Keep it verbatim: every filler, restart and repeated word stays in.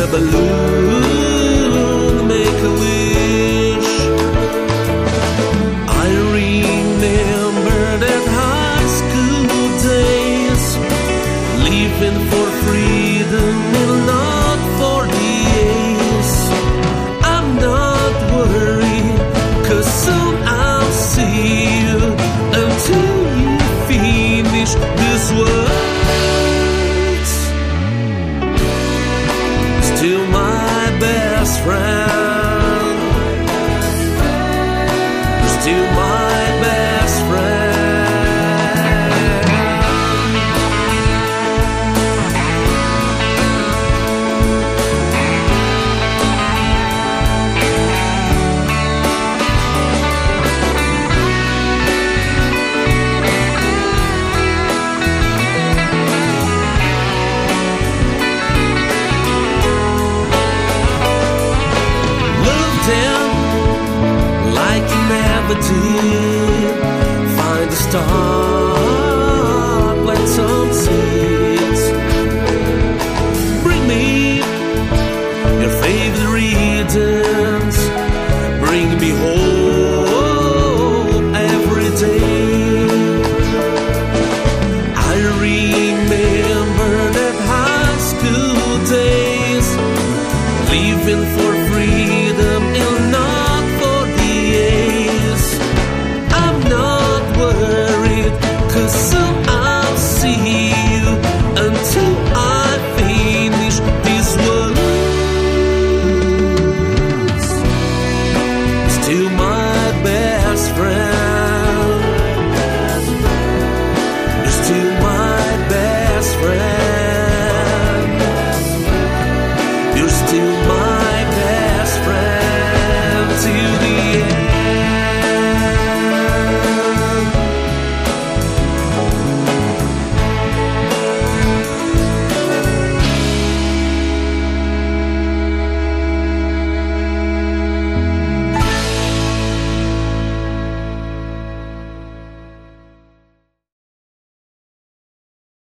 a balloon, make a wish. I remember that high school days, living for freedom and not for the ace. I'm not worried, 'cause soon I'll see you until you finish this words. Still my best friend, still my best friend. Like you never did, find a star